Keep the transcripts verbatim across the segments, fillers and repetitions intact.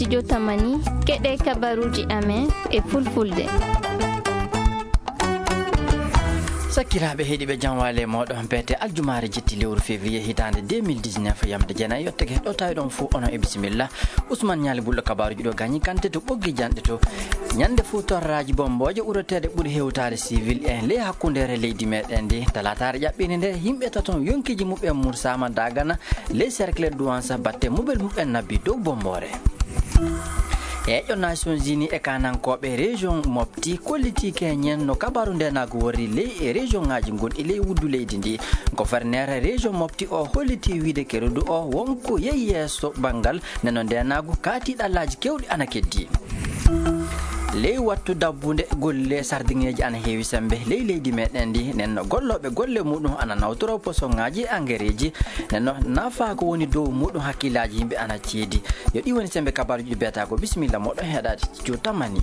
studio Tamani keɗe kabaruji amen e fulfulde. Sakiraɓe heeɗiɓe janwale moɗon peete aljumare jetti lewru février hitande deux mille dix-neuf yamde jeenayyi yottake ɗo tawi ɗon fo onon e bisimilla Ousmane Ñali Bulɗo kabaruji ɗo gañi kante to ɓoggi janɗe to ñande fo torraji bomboje ɓuuratede ɓuuri hewtade civil en ley hakkundere leydi meɗen ndi talatare ƴaɓɓinde nde yimɓe taton yonkiji muɓen mursama dagana ley cercle douança batte muɓel muɓen nabbi dow bombore. eƴƴo Nations Unies e kanankoɓe région mofti kolliti keñen no kabaru ndenago wori ley e région ngaji gonɗi ley wuddu leydi ndi gouverneur région mofti o holliti wiide kerudu o wonko yeeyi yesso banggal neno ndenago kaati ɗallaji kewɗi ana keddi. ley wattu dabbude golle sardiŋeji ana heewi sembe ley leydi meɗen ndi nenno golloɓe golle muɗum ana nawtoro posonŋaji engrais ji nenno nafa ko woni dow muɗum hakkillaji yimɓe ana ceedi yo ɗi woni sembe kabaruji ɗi biyata ko bisimilla moɗon heɗade jo tammani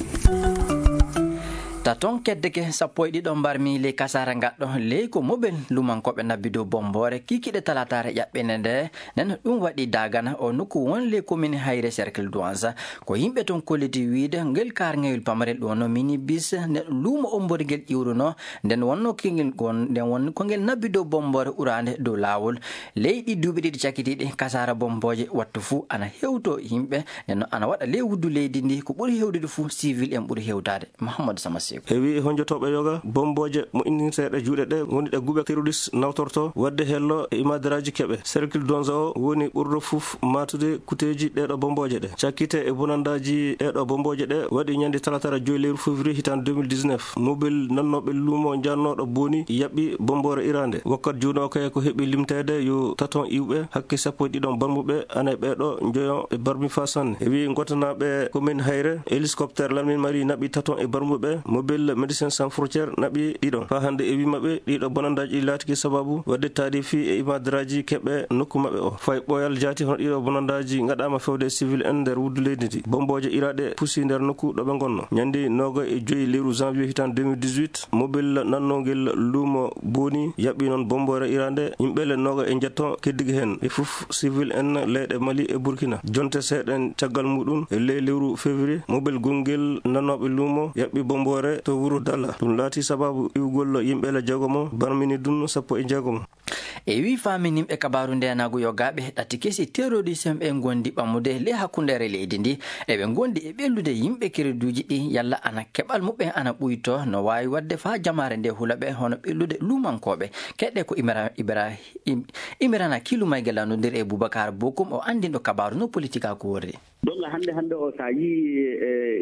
taton keddeke sappo e ɗiɗo mbarmi ley kasara gaɗɗo ley ko moɓel lumankoɓe nabbi dow bombore kikiɗe talatare ƴaɓɓene nde nen ɗum waɗi dagana o nokku won ley commune hayre cercle douança ko yimɓe toon kolliti wiide ngel karŋewel pamarel ɗo no mini bis nde luumo ombori ngel ƴiwruno nden wonno kingel gon nden won ko ngel nabbi dow bombore urande dow lawol leyɗi duuɓi ɗiɗi cakkitiɗi kasara bomboje wattu fuu ana hewto yimɓe nenno ana waɗa ley wuddu leydi ndi ko ɓuuri hewdude fuu civil en ɓuuri hewtade Mahamadou Samassi e wi honjotoɓe yoga bomboje mo inniteɗe juuɗe ɗe woni ɗe guɓe terroriste nawtorto wadde hello e imadiraji keɓe cercle douança o woni ɓurɗo fof matude kuteji ɗeɗo bomboje ɗe cakkite e bonandaji ɗeɗo bomboje ɗe waɗi ñande talatara joyi lewru février hitande deux mille dix-neuf mobil nannoɓe luumo jannoɗo booni yaɓɓi bombore irande wakkat juuno kay ko heeɓi limtede yo taton iwɓe hakke sappo e ɗiɗon barmuɓe ana ɓeɗo joyon e barmi fa sanne e wi gotanaɓe commune hayre hélicoptère lamine mari naɓi taton e barmuɓe mobil médecins sans frontiére naɓi ɗiɗon fa hande e wi maɓɓe ɗiɗo bonandaji ɗi laatiki sababu wadde taadi fi e imadiraji keɓe nokku maɓɓe o fay ɓoyal jaati hono ɗiɗo bonandaji gaɗama fewde civil en nder wuddu leydi ndi bomboje iraɗe puusi nder nokku ɗo ɓe gonno ñandi noga e joyi lewru janvier hitande deux mille dix-huit mobile nannogel luumo booni yaɓɓi noon bombore irande yimɓele noga e jetton keddigue hen e foof civil en leyɗe Mali e Burkina jonte seeɗen caggal muɗum e ley lewru février mobile gongel nannoɓe luumo yaɓɓi bombore to wuro Dalla ɗum laati sababu iwgol yimɓele jeegomo barmini dum sappo e jeegomo e wi faminim e kabaru ndenago yogaɓe ɗatti kesi terrorisme ɓe gondi ɓammude ley hakkundere leydi ndi eɓe gondi e ɓellude yimɓe kereduji ɗi yalla ana keɓal muɓe ana ɓuyto no wawi wadde fa jamare nde hulaɓe hono ɓellude lumankoɓe keɗɗe ko imira ibra imirana kilumayguel landodir e Boubacar Bokum o andinɗo kabaru no politique a ko worri donc hande hande o sa yi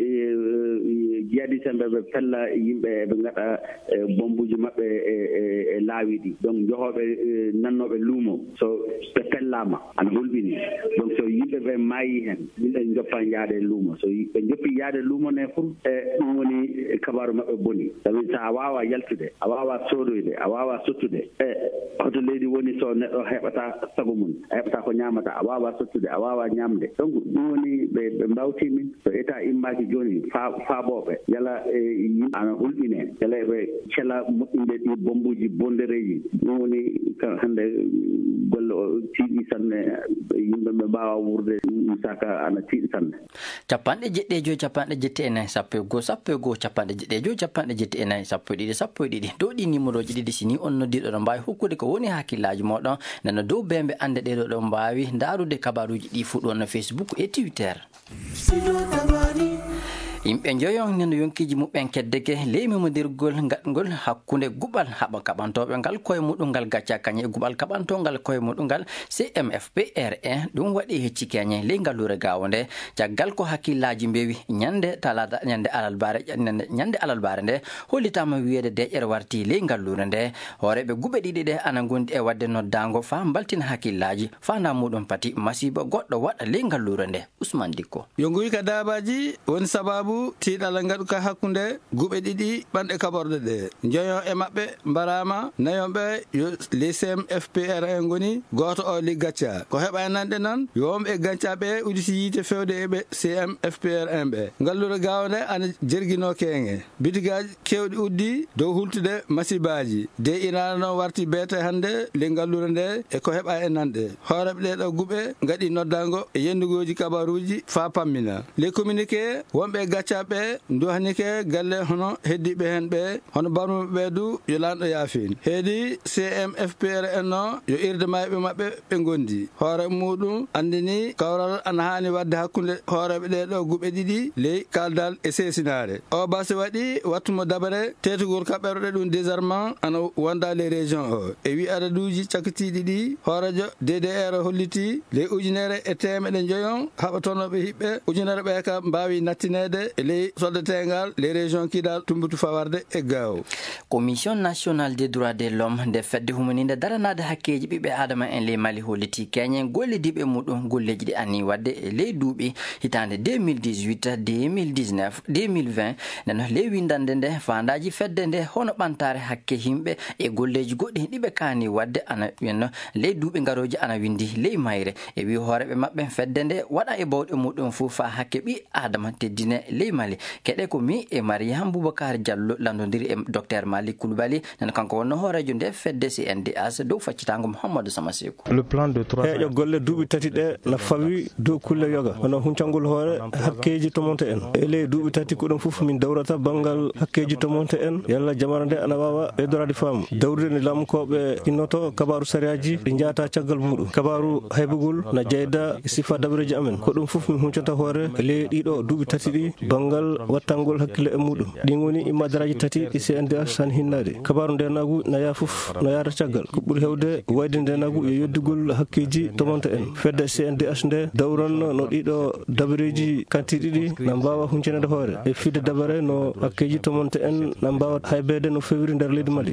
jihadiste ɓe fella yimɓe ɓe gaɗa bombuji maɓɓe e laawi ɗi donc johoɓe nannoɓe luumo so ɓe fellama ana hulɓini donc so yimɓe ɓe maayi hen yimɓe joppan yaade luumo so ɓe joppi yaade luumo ne fof e ɗum woni kabaru maɓɓe boni sabi sa a wawa yaltude a wawa sodoyde a wawa sottude e hoto leydi woni so neɗɗo heɓata sago mum a heɓata ko ñamata a wawa sottude a wawa ñamde donc ɗum woni ɓe ɓe mbawtimin so état immaki joni fa faaɓoɓe yala e yimɓe ana hulɓine yala ɓe cela moƴƴinde ɗi bombuji bondereji ɗum woni hande golle o tiiɗi sanne yimɓe ɓe mbawa wurde saka ana tiiɗi sanne capanɗe jeɗɗi e joyi capanɗe jetti e nayyi sappo e goho sappo e goho capanɗe jeɗɗi e joyi capanɗe jetti e nayyi sappo e ɗiɗi sappo e ɗiɗi dow ɗi numéro ji ɗiɗi sini on noddiɗo ɗo mbawi hokkude ko woni hakkillaji moɗon nana dow bemɓe ande ɗeɗo ɗo mbawi darude kabaruji ɗi fu ɗon no Facebook e Twitter yimɓe joyon neno yonkiji muɓen keddeke ley memodirgol gaɗgol hakkunde guɓal haɓa kaɓantoɓe ngal koye muɗum ngal gacca kañe e guɓal kaɓantogal koye muɗum ngal C M F P R un ɗum waɗi hecci keñe ley ngallure gawo nde caggal ko hakkillaji mbewi ñande talata ñande alalbare ñande alalbare nde hollitama wiyede deƴƴere warti ley ngallure nde hooreɓe guɓe ɗiɗi ɗe ana gondi e wadde noddago fa baltina hakkillaji fanda muɗum pati masiba goɗɗo waɗa ley ngallure nde Ousmane Dikko yongu wi ka dabaji woni sababu fuu tiiɗal ngaɗu ka hakkunde guɓe ɗiɗi ɓanɗe kaɓorɗe ɗe joyon e maɓɓe mbarama nayonɓe yo les C M F P R un ngoni goto o li gacca ko heɓa e nanɗe noon yomɓe gaccaɓe uditi yiite fewde eɓe C M F P R un ɓe ngalluɗo gawde ana jerguino keŋe bitigaji kewɗi uddi dow hultude masibaji de irana noon warti beete hande le ngallure nde e ko heɓa e nanɗe hooreɓe ɗeɗo guɓe gaɗi noddago e yendugoji kabaruji fa pammina les communiqué wonɓe gaccaɓe duhanike galle hono heddiɓe hen ɓe hono barmuɓe ɓeedu yo lanɗo yaafin heedi C M F P R un o yo irde mayɓe maɓɓe ɓe gondi hoore muɗum andini kawral ana hani wadde hakkude hooreɓe ɗeɗo guɓe ɗiɗi ley kaldal e sesinare o basi waɗi wattumo dabare tetugol kaɓeroɗe ɗum désarmement ana wonda les régions o e wi adaduji cakkitiɗi ɗi hoorejo D D R holliti ley ujunere e temeɗe joyon haɓa tonoɓe hiɓɓe ujunere ɓe ka mbawi nattinede e ley soldategal les régions kidal tumbutu fawarde e gaw commission nationale des droits de l'homme nde fedde humaninde daranade hakkeji ɓiɓɓe adama en ley mali holliti keñen gollediɓe muɗum golleji ɗi anni wadde e ley duuɓi hitande deux mille dix-huit deux mille dix-neuf deux mille vingt neno ley windande nde fandaji fedde nde hono ɓantare hakke himɓe e golleji goɗɗi ɗiɓe kani wadde ana wenno ley duuɓi garoji ana windi ley mayre e wi hooreɓe maɓɓe fedde nde waɗa e bawɗe muɗum fuu fa hakke ɓi adama teddine ley mali keɗe ko mi e mariam boubacar diallo landodiri e docteur malik koulibaly nana kanko wonno hoorejo nde fedde C N D H dow faccitango mouhamadou samasekou heeƴo golle duuɓi tati ɗe na fawi dow kulle yoga hono huncangol hoore hakkeji tomonte en e ley duuɓi tati ko ɗum fof min dawrata banggal hakkeji tomonte en yalla jamana nde ana wawa ɓeydorade faamu dawrude ne lamkoɓe innoto kabaru sariyaji ɗi jaata caggal muɗum kabaru haybugol na jeyda sifa dabareji amen ko ɗum fof min huncata hoore ley ɗiɗo duuɓi tati ɗi banggal wattangol hakkille e muɗum ɗin woni immadaraji tati ɗi C N D H tan hinnade kabaru ndenagu naya fof no yaata caggal ko ɓuuri hewde wayde ndenagu yo yoddigol hakkeji tomonte en fedde C N D H nde dawranno no ɗiɗo dabareji kantiɗi ɗi na mbawa huncinede hoore e fidde dabare no hakkeji tomonte en na mbawa haybede no fewiri nder leydi mali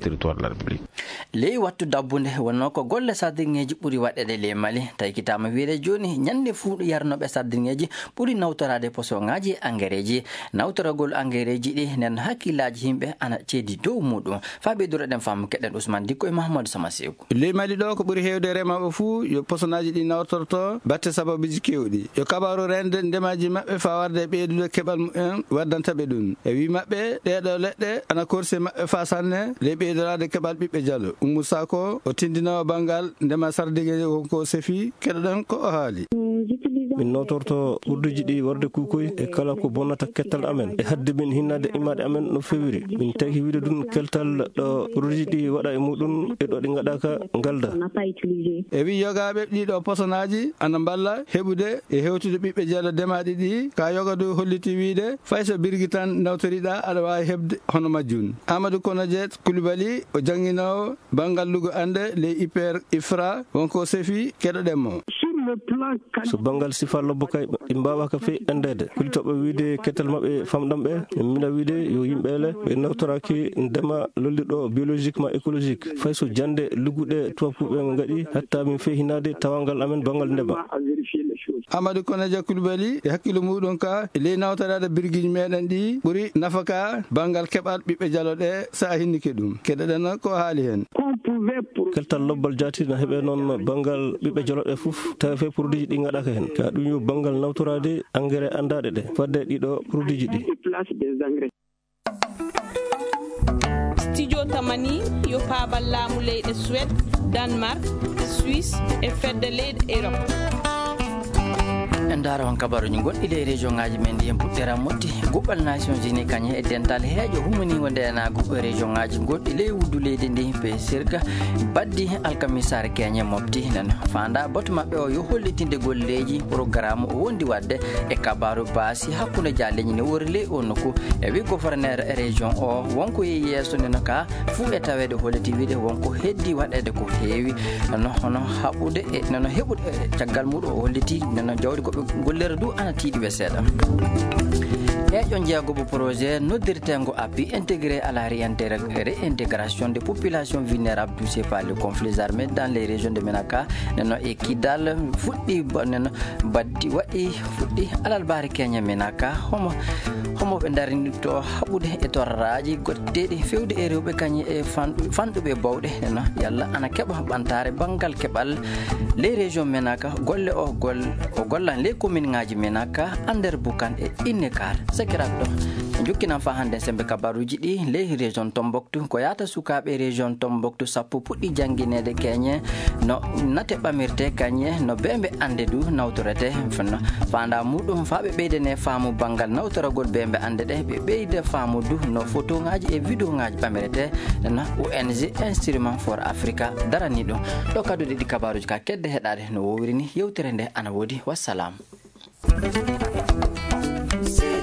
ley wattu dabbunde wonno ko golle sardiŋeji ɓuuri waɗede ley mali tawi kitama wiide joni ñande fuu yarnoɓe sardiŋeji ɓuuri nawtorade posoŋaji e engrais ji nawtoragol engrais ji ɗi nen hakkillaji yimɓe ana ceedi dow muɗum fa ɓeyduroɗen fam keɗen ousmane dikko e mahamadou samasekou ley mali ɗo ko ɓuuri hewde remaɓe fuu yo posonaji ɗi nawtorto batte sababuji kewɗi yo kabaru rende ndemaji maɓɓe fa warde ɓeydude keɓal mumen waddantaɓe ɗum e wi maɓɓe ɗeɗo leɗɗe ana korsi maɓɓe fa sanne ley ɓeydorade keɓal ɓiɓɓe diallo Oumou Sako o tindinowo banggal ndema sardiŋeji wonko sefi keɗoɗen ko o haali min notorto ɓurduji ɗi warde kukoy e kala ko bonnata kettal amen e hadde min hinnade imade amen no fewiri min tagi wiide ɗum keltal ɗo ɓurduji ɗi waɗa e muɗum e ɗo ɗi gaɗaka galda e wi yogaɓe ɗiɗo posonaji ana mballa heɓude e hewtude ɓiɓɓe diallo ndemaɗi ɗi ka yogadu holliti wiide fay so birgui tan nawtoriɗa aɗa wawi heɓde hono majjun amadou konojet koulibaly o jangguinowo banggal lugo ande les hyper ifra wonko sefi keɗoɗenmo so banggal sifa lobbo kay ɗi mbawaka fe andede kulitoɓe wiide kettal mabɓe famɗamɓe mina wiide yo yimɓele ɓe nawtoraki ndema lollirɗo biologiquement écologique fay so jande luguɗe tubakuɓe gaɗi hatta min fe hinade tawangal amen banggal ndema amadou koneja koulibaly e hakkille muɗum ka ley nawtorade birguiji meɗen ɗi ɓuuri nafaka banggal keɓal ɓiɓɓe dialo ɗe sa hinnike ɗum keɗoɗen ko haali hen keltal lobbal jati na heeɓe noon banggal ɓiɓɓe dialo ɗe foof tawi fe produit ji ɗi gaɗaka hen ka ɗum yo banggal nawtorade engrais andaɗe ɗe fadde ɗiɗo produit ji ɗi studio tamani yo paabal laamu leyɗe Suède Danemark Suisse e fedde leyɗe Europe en daara on kabaruji goɗɗi ley région ngaji men ndi en puɗɗira motti goɓɓal nations unis kañum e dental heeƴo humanigo ndenago région ngaji goɗɗi ley wuddu leydi ndi pe sirga baddi alkamisare keñe mofti nen fanda bato mabɓe o yo hollitinde golleji programme o wondi wadde e kabaru baasi hakkude jalleñi ne wori ley o nokku e wi gouverneur région o wonko yeehi yesso neno ka fuu e tawede holliti wiide wonko heddi waɗede ko heewi no hono haɓude e nono heɓude caggal muɗum o holliti neno jawdi goɓe gollere du ana tiiɗiɓe seeɗa heeƴo jeegoɓo projet noddirtengo appui intégré à la réintégration des populations vulnérables touchées par les conflits armés dans les régions de Menaka neno e Kidal fuɗɗi neno baddi waɗi fuɗɗi alal baari keña Menaka homo homo mawɓe darini to haɓude e torraji goddeɗi fewde e rewɓe kañi e fanɗuɓe bawɗe no yalla ana keɓa ɓantare banggal keɓal les région menaka golle o gol o gollan les commune ngaji menaka ander bukan e innekar sakiraɓe ɗo jukkinan fa hande sembe kabaruji ɗi les région Tombouctou ko yata sukaɓe région Tombouctou sappo puɗɗi jangguinede keñe no nate ɓamirte kañe no bembe ande du nawtorete no fanda muɗum fa ɓe ɓeydene faamu banggal nawtoragol bembe ande ɗe ɓe ɓeyde faamu du no photo ngaji e vidéo ngaji ɓamirete no O N G instrument for Africa darani ɗum ɗo kaduɗe ɗi kabaruji ka kedde heɗade no wowiri ni yewtere nde ana woodi wassalam.